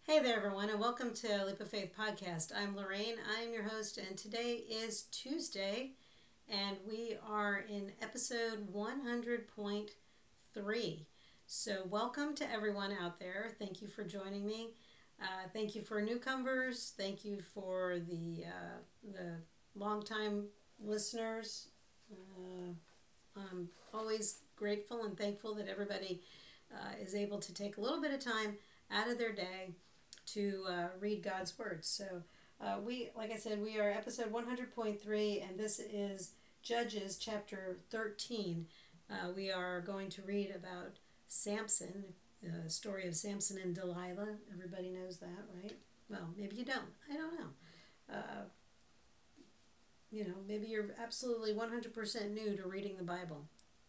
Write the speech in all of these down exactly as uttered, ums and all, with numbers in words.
Hey there, everyone, and welcome to Leap of Faith podcast. I'm Lorraine. I'm your host, and today is Tuesday, and we are in episode one hundred point three. So, welcome to everyone out there. Thank you for joining me. Uh, thank you for newcomers. Thank you for the uh, the longtime listeners. Uh, I'm always grateful and thankful that everybody uh, is able to take a little bit of time out of their day to uh, read God's Word. So, uh, we, like I said, we are episode one hundred point three, and this is Judges chapter thirteen. Uh, we are going to read about Samson, the story of Samson and Delilah. Everybody knows that, right? Well, maybe you don't. I don't know. Uh, you know, maybe you're absolutely one hundred percent new to reading the Bible.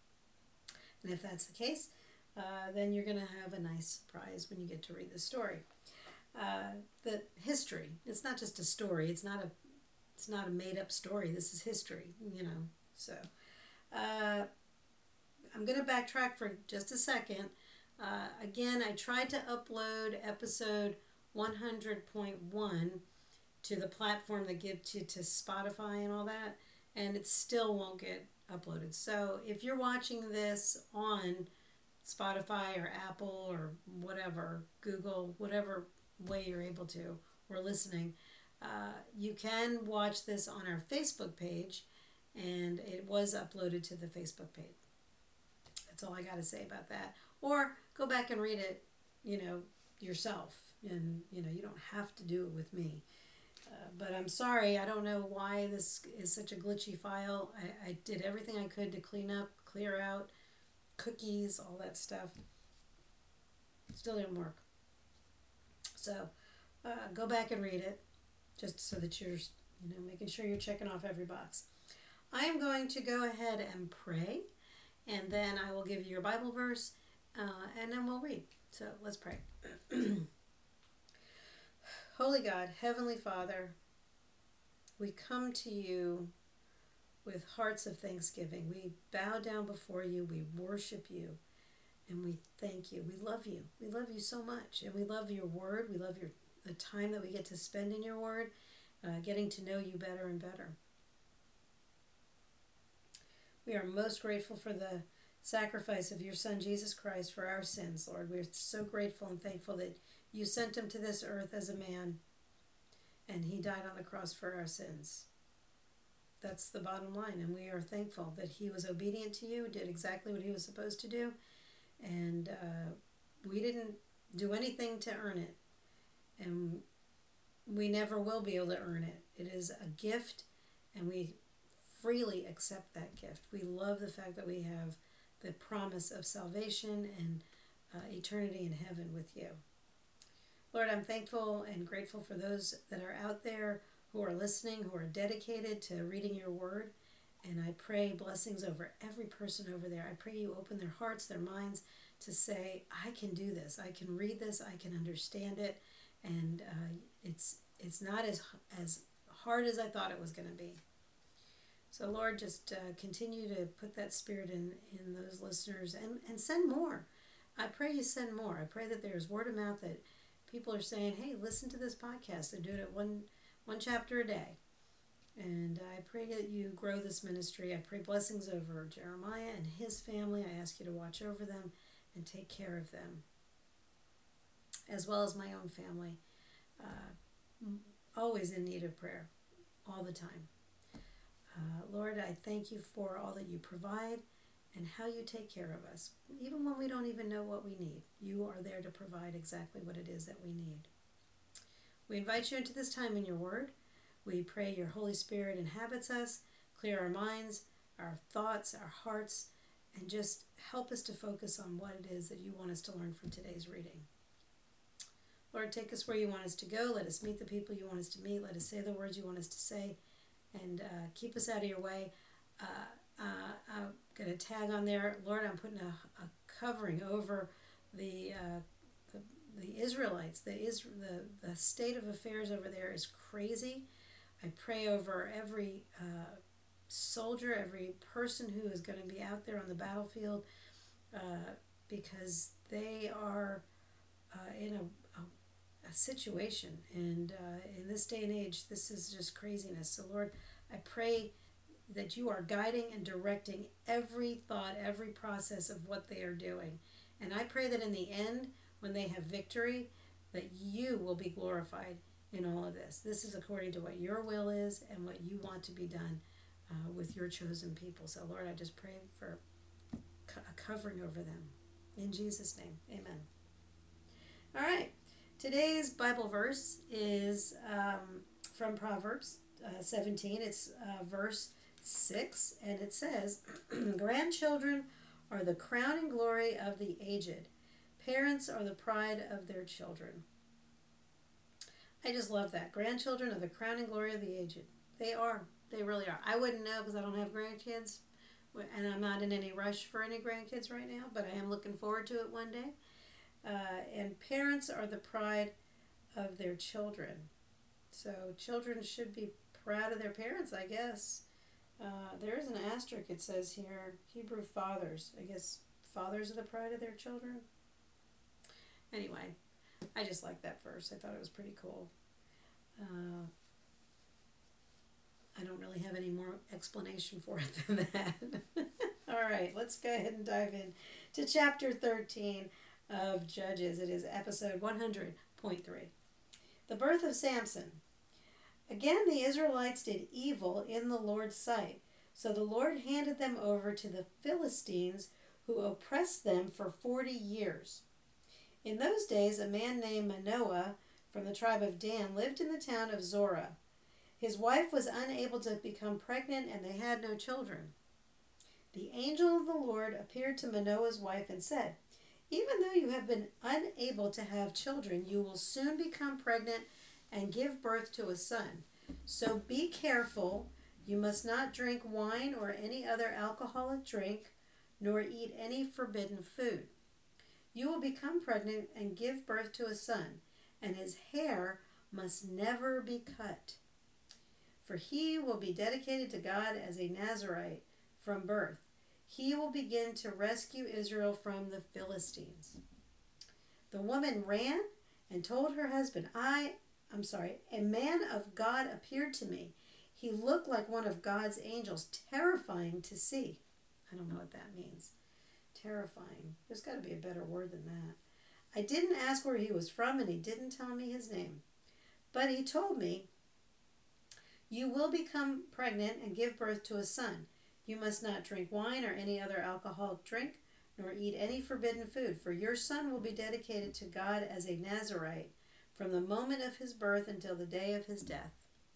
And if that's the case, uh, then you're going to have a nice surprise when you get to read the story. Uh, the history. It's not just a story. It's not a. It's not a made-up story. This is history. You know. So, uh, I'm going to backtrack for just a second. Uh, again, I tried to upload episode one hundred point one to the platform that gives you to Spotify and all that, and it still won't get uploaded. So if you're watching this on Spotify or Apple or whatever, Google, whatever way you're able to, or listening, uh, you can watch this on our Facebook page, and it was uploaded to the Facebook page. That's all I got to say about that. Or go back and read it, you know, yourself, and you know, you don't have to do it with me. Uh, but I'm sorry, I don't know why this is such a glitchy file. I, I did everything I could to clean up, clear out, cookies, all that stuff. Still didn't work. So uh, go back and read it, just so that you're, you know, making sure you're checking off every box. I am going to go ahead and pray, and then I will give you your Bible verse, uh, and then we'll read. So let's pray. Holy God, Heavenly Father, we come to you with hearts of thanksgiving. We bow down before you, we worship you, and we thank you. We love you. We love you so much, and we love your word. We love your the time that we get to spend in your word, uh, getting to know you better and better. We are most grateful for the sacrifice of your Son, Jesus Christ, for our sins, Lord. We're so grateful and thankful that you sent him to this earth as a man, and he died on the cross for our sins. That's the bottom line, and we are thankful that he was obedient to you, did exactly what he was supposed to do, and uh, we didn't do anything to earn it, and we never will be able to earn it. It is a gift, and we freely accept that gift. We love the fact that we have the promise of salvation and uh, eternity in heaven with you. Lord, I'm thankful and grateful for those that are out there who are listening, who are dedicated to reading your word. And I pray blessings over every person over there. I pray you open their hearts, their minds to say, I can do this. I can read this. I can understand it. And uh, it's it's not as, as hard as I thought it was going to be. So, Lord, just uh, continue to put that spirit in, in those listeners and, and send more. I pray you send more. I pray that there's word of mouth that people are saying, hey, listen to this podcast. They're doing it one, one chapter a day. And I pray that you grow this ministry. I pray blessings over Jeremiah and his family. I ask you to watch over them and take care of them, as well as my own family. Uh, always in need of prayer, all the time. Uh, Lord, I thank you for all that you provide and how you take care of us. Even when we don't even know what we need, you are there to provide exactly what it is that we need. We invite you into this time in your word. We pray your Holy Spirit inhabits us, clear our minds, our thoughts, our hearts, and just help us to focus on what it is that you want us to learn from today's reading. Lord, take us where you want us to go. Let us meet the people you want us to meet. Let us say the words you want us to say. And uh, keep us out of your way. Uh, uh, I'm going to tag on there, Lord, I'm putting a, a covering over the, uh, the the Israelites. The, Is, the the state of affairs over there is crazy. I pray over every uh, soldier, every person who is going to be out there on the battlefield, uh, because they are uh, in a, a a situation. And uh, in this day and age, this is just craziness. So, Lord, I pray that you are guiding and directing every thought, every process of what they are doing. And I pray that in the end, when they have victory, that you will be glorified in all of this. This is according to what your will is and what you want to be done uh, with your chosen people. So, Lord, I just pray for co- a covering over them. In Jesus' name, amen. All right. Today's Bible verse is um, from Proverbs uh, seventeen. It's uh, verse six, and it says, grandchildren are the crowning glory of the aged. Parents are the pride of their children. I just love that. Grandchildren are the crowning glory of the aged. They are. They really are. I wouldn't know because I don't have grandkids, and I'm not in any rush for any grandkids right now, but I am looking forward to it one day. Uh, and parents are the pride of their children. So children should be proud of their parents, I guess. Uh, there is an asterisk, it says here, Hebrew fathers. I guess fathers are the pride of their children. Anyway, I just like that verse. I thought it was pretty cool. Uh, I don't really have any more explanation for it than that. All right, let's go ahead and dive in to chapter thirteen of Judges. It is episode one hundred point three. The birth of Samson. Again, the Israelites did evil in the Lord's sight. So the Lord handed them over to the Philistines, who oppressed them for forty years. In those days, a man named Manoah from the tribe of Dan lived in the town of Zorah. His wife was unable to become pregnant, and they had no children. The angel of the Lord appeared to Manoah's wife and said, even though you have been unable to have children, you will soon become pregnant and give birth to a son. So be careful. You must not drink wine or any other alcoholic drink, nor eat any forbidden food. You will become pregnant and give birth to a son, and his hair must never be cut. For he will be dedicated to God as a Nazirite from birth. He will begin to rescue Israel from the Philistines. The woman ran and told her husband, I, I'm sorry, a man of God appeared to me. He looked like one of God's angels, terrifying to see. I don't know what that means. Terrifying. There's got to be a better word than that. I didn't ask where he was from, and he didn't tell me his name. But he told me, you will become pregnant and give birth to a son. You must not drink wine or any other alcoholic drink, nor eat any forbidden food, for your son will be dedicated to God as a Nazirite from the moment of his birth until the day of his death.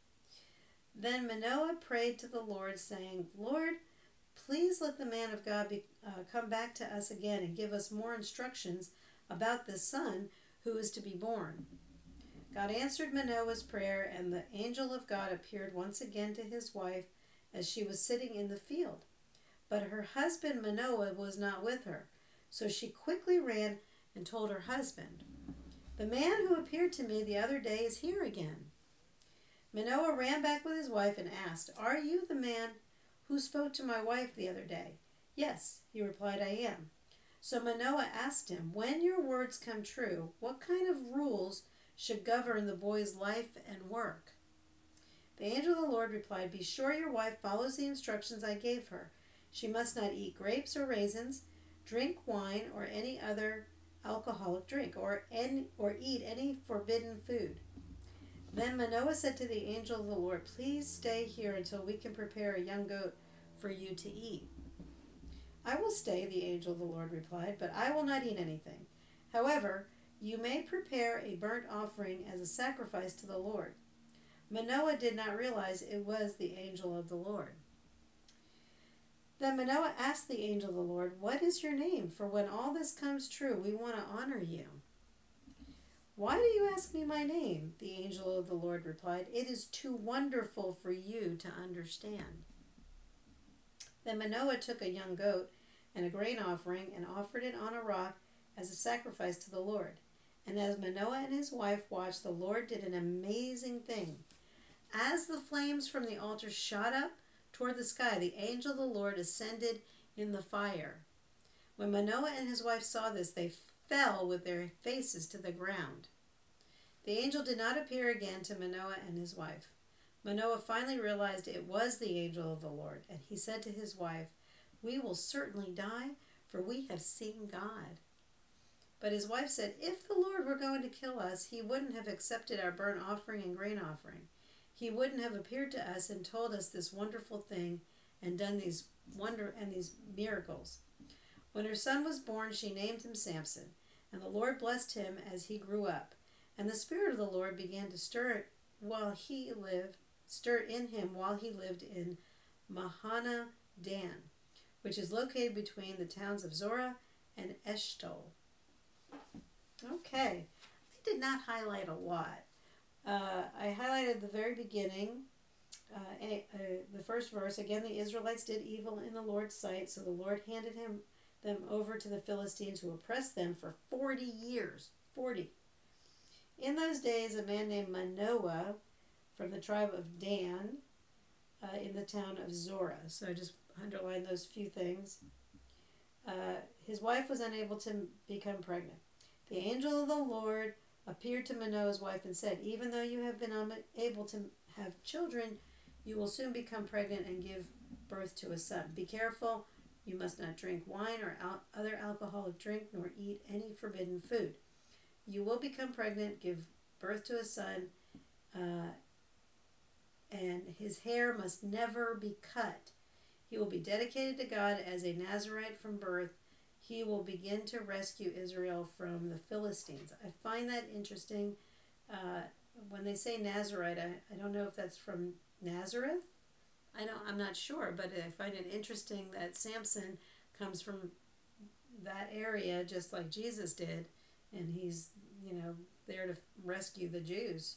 Then Manoah prayed to the Lord, saying, Lord, please let the man of God be, uh, come back to us again and give us more instructions about the son who is to be born. God answered Manoah's prayer, and the angel of God appeared once again to his wife as she was sitting in the field. But her husband Manoah was not with her, so she quickly ran and told her husband, the man who appeared to me the other day is here again. Manoah ran back with his wife and asked, are you the man who spoke to my wife the other day? Yes, he replied, I am. So Manoah asked him, when your words come true, what kind of rules should govern the boy's life and work? The angel of the Lord replied, be sure your wife follows the instructions I gave her. She must not eat grapes or raisins, drink wine or any other alcoholic drink, or, any, or eat any forbidden food. Then Manoah said to the angel of the Lord, please stay here until we can prepare a young goat for you to eat. I will stay, the angel of the Lord replied, but I will not eat anything. However, you may prepare a burnt offering as a sacrifice to the Lord. Manoah did not realize it was the angel of the Lord. Then Manoah asked the angel of the Lord, what is your name? For when all this comes true, we want to honor you. Why do you ask me my name? The angel of the Lord replied, it is too wonderful for you to understand. Then Manoah took a young goat and a grain offering and offered it on a rock as a sacrifice to the Lord. And as Manoah and his wife watched, the Lord did an amazing thing. As the flames from the altar shot up toward the sky, the angel of the Lord ascended in the fire. When Manoah and his wife saw this, they fell with their faces to the ground. The angel did not appear again to Manoah and his wife. Manoah finally realized it was the angel of the Lord, and he said to his wife, "We will certainly die, for we have seen God." But his wife said, "If the Lord were going to kill us, he wouldn't have accepted our burnt offering and grain offering. He wouldn't have appeared to us and told us this wonderful thing and done these wonder and these miracles." When her son was born, she named him Samson, and the Lord blessed him as he grew up. And the Spirit of the Lord began to stir while he lived, stir in him while he lived in Mahaneh Dan, which is located between the towns of Zorah and Eshtaol. Okay, I did not highlight a lot. Uh, I highlighted the very beginning, uh, a, uh, the first verse. Again, the Israelites did evil in the Lord's sight, so the Lord handed him them over to the Philistines, who oppressed them for forty years. forty. In those days, a man named Manoah from the tribe of Dan uh, in the town of Zorah. So I just underlined those few things. Uh, his wife was unable to become pregnant. The angel of the Lord appeared to Manoah's wife and said, "Even though you have been unable to have children, you will soon become pregnant and give birth to a son. Be careful. You must not drink wine or al- other alcoholic drink, nor eat any forbidden food. You will become pregnant, give birth to a son, uh, and his hair must never be cut. He will be dedicated to God as a Nazirite from birth. He will begin to rescue Israel from the Philistines." I find that interesting. Uh, when they say Nazirite, I, I don't know if that's from Nazareth. I don't, I'm not sure, but I find it interesting that Samson comes from that area just like Jesus did, and he's, you know, there to rescue the Jews.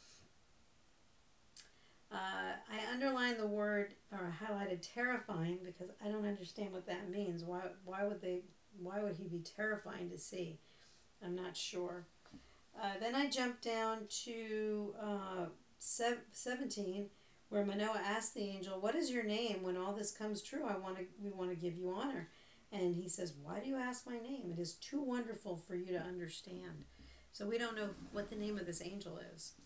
Uh, I underlined the word, or highlighted terrifying, because I don't understand what that means. Why why would they, why would he be terrifying to see? I'm not sure. Uh, then I jumped down to uh, seventeen, where Manoah asked the angel, "What is your name? When all this comes true, I want to, we want to give you honor." And he says, "Why do you ask my name? It is too wonderful for you to understand." So we don't know what the name of this angel is.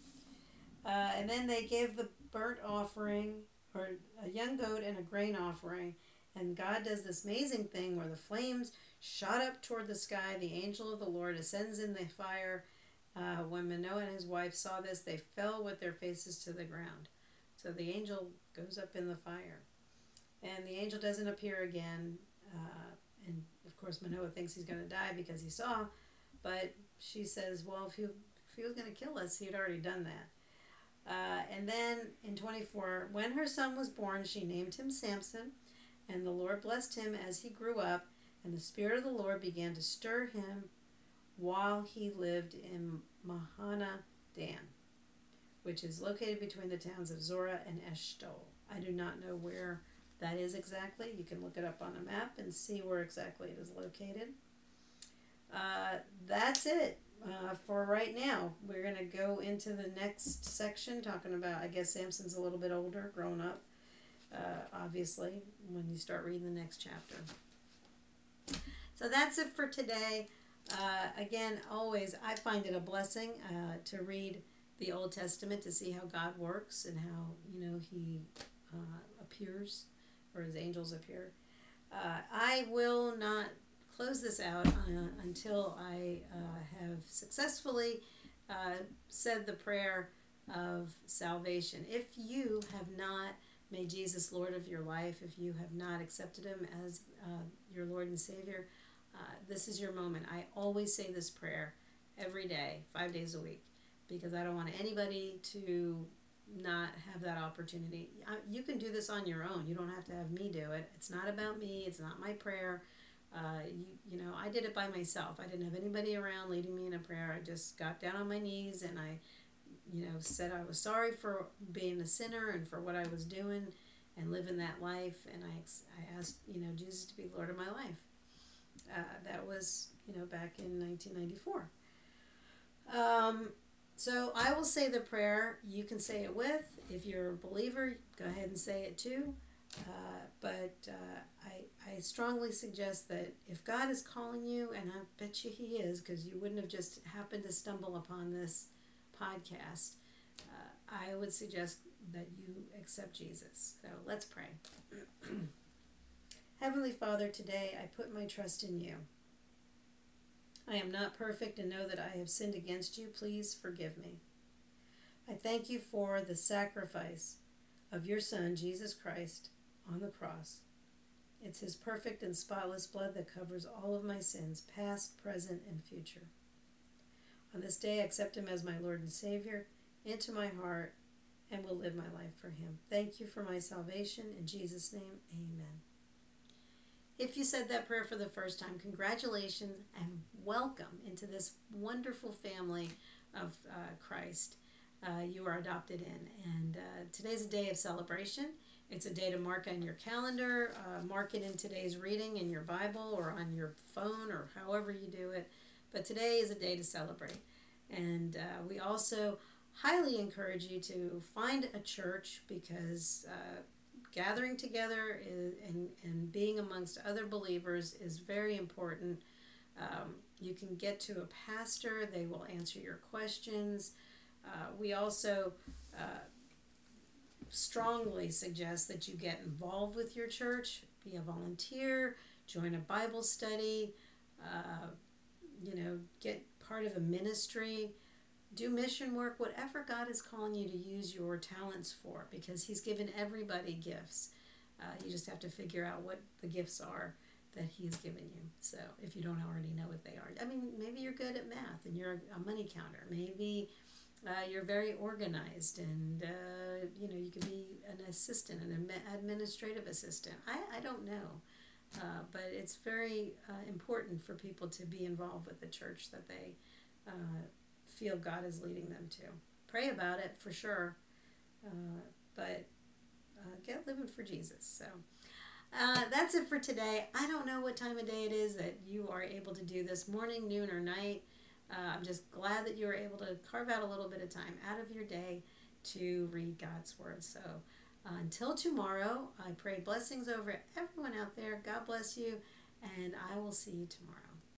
Uh, and then they gave the burnt offering, or a young goat and a grain offering. And God does this amazing thing where the flames shot up toward the sky. The angel of the Lord ascends in the fire. Uh, when Manoah and his wife saw this, they fell with their faces to the ground. So the angel goes up in the fire. And the angel doesn't appear again. Uh, and of course, Manoah thinks he's going to die because he saw. But she says, well, if he, if he was going to kill us, he had already done that. Uh, and then in twenty-four, when her son was born, she named him Samson, and the Lord blessed him as he grew up, and the Spirit of the Lord began to stir him while he lived in Mahaneh Dan, which is located between the towns of Zorah and Eshtaol. I do not know where that is exactly. You can look it up on a map and see where exactly it is located. Uh, that's it. Uh, for right now, we're going to go into the next section talking about, I guess Samson's a little bit older, grown up, uh, obviously, when you start reading the next chapter. So that's it for today. Uh, again, always, I find it a blessing uh, to read the Old Testament to see how God works and how, you know, he uh, appears, or his angels appear. Uh, I will not close this out uh, until I uh, have successfully uh, said the prayer of salvation. If you have not made Jesus Lord of your life, if you have not accepted him as uh, your Lord and Savior, uh, this is your moment. I always say this prayer every day, five days a week, because I don't want anybody to not have that opportunity. You can do this on your own. You don't have to have me do it. It's not about me. It's not my prayer. Uh, you, you know, I did it by myself. I didn't have anybody around leading me in a prayer. I just got down on my knees and I, you know, said I was sorry for being a sinner and for what I was doing and living that life. And I, I asked, you know, Jesus to be Lord of my life. Uh, that was, you know, back in nineteen ninety-four. Um, so I will say the prayer. You can say it with. If you're a believer, go ahead and say it too. Uh, but uh, I, I strongly suggest that if God is calling you, and I bet you He is, because you wouldn't have just happened to stumble upon this podcast, uh, I would suggest that you accept Jesus. So let's pray. Heavenly Father, today I put my trust in you. I am not perfect and know that I have sinned against you. Please forgive me. I thank you for the sacrifice of your Son, Jesus Christ, on the cross. It's his perfect and spotless blood that covers all of my sins, past, present, and future. On this day, I accept him as my Lord and Savior into my heart and will live my life for him. Thank you for my salvation. In Jesus' name, amen. If you said that prayer for the first time, congratulations and welcome into this wonderful family of uh, Christ. Uh, you are adopted in. And uh, today's a day of celebration. It's a day to mark on your calendar, uh, mark it in today's reading in your Bible or on your phone or however you do it. But today is a day to celebrate. And uh, we also highly encourage you to find a church, because uh, gathering together is, and, and being amongst other believers is very important. Um, you can get to a pastor. They will answer your questions. Uh, we also uh, strongly suggest that you get involved with your church, be a volunteer, join a Bible study, uh, you know, get part of a ministry, do mission work, whatever God is calling you to use your talents for, because he's given everybody gifts. Uh, you just have to figure out what the gifts are that he's given you. So if you don't already know what they are. I mean, maybe you're good at math and you're a money counter. Maybe uh, you're very organized and, uh, you know, you can be an assistant, an administrative assistant. I, I don't know. Uh, but it's very uh, important for people to be involved with the church that they uh, feel God is leading them to. Pray about it for sure, uh, but uh, get living for Jesus. So uh, that's it for today. I don't know what time of day it is that you are able to do this, morning, noon, or night. Uh, I'm just glad that you were able to carve out a little bit of time out of your day to read God's Word. So uh, until tomorrow, I pray blessings over everyone out there. God bless you, and I will see you tomorrow.